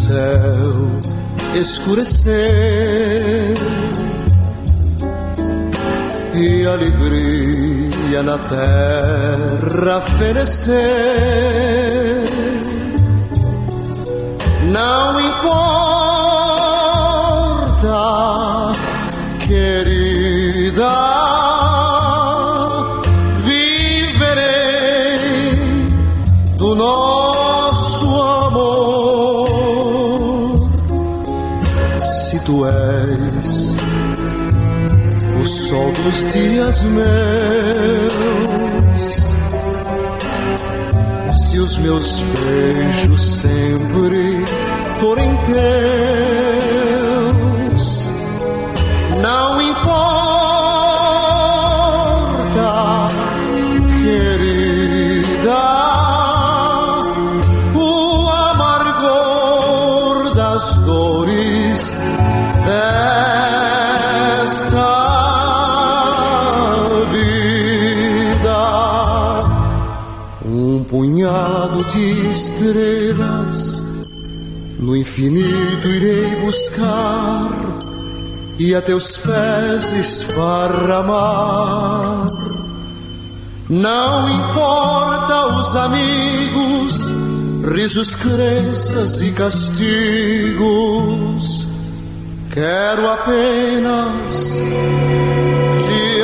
céu escurecer e alegria na terra fenecer. Não importa, querida, viverei do nosso amor. Se tu és o sol dos dias meus, se os meus beijos sempre forem teus, não importa, querida, o amargor das dores desta vida. Um punhado de estrelas no infinito irei buscar e a teus pés esparramar. Não importa os amigos, risos, crenças e castigos, quero apenas te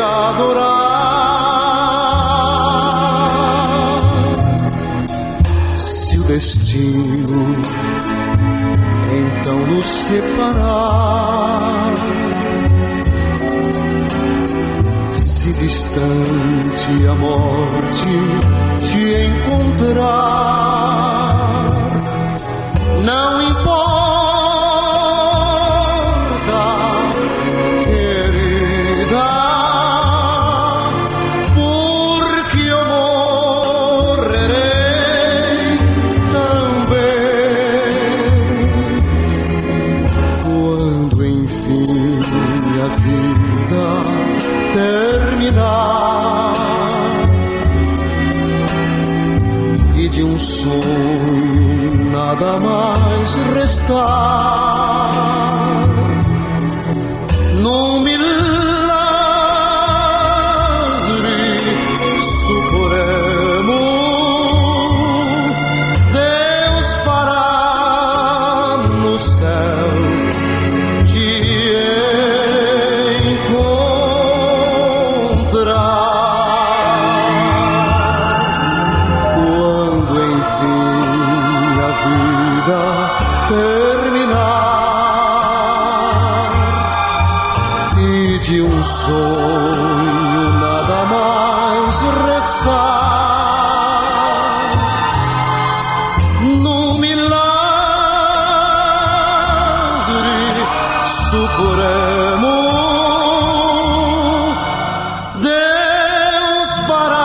adorar. Se o destino então nos separar, se distante a morte te encontrar, não importa, querida, porque eu morrerei também quando enfim a vida terminar e de um sonho nada mais restar. Num milagre supremo, Deus fará no céu te encontrar. Quando enfim a vida terminar e de um sonho nada mais restar, no milagre supremo, Deus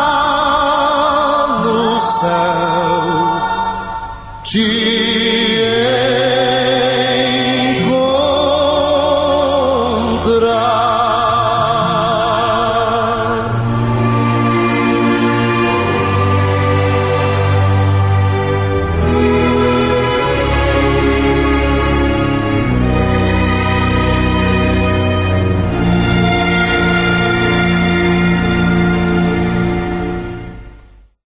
fará no céu te encontrar.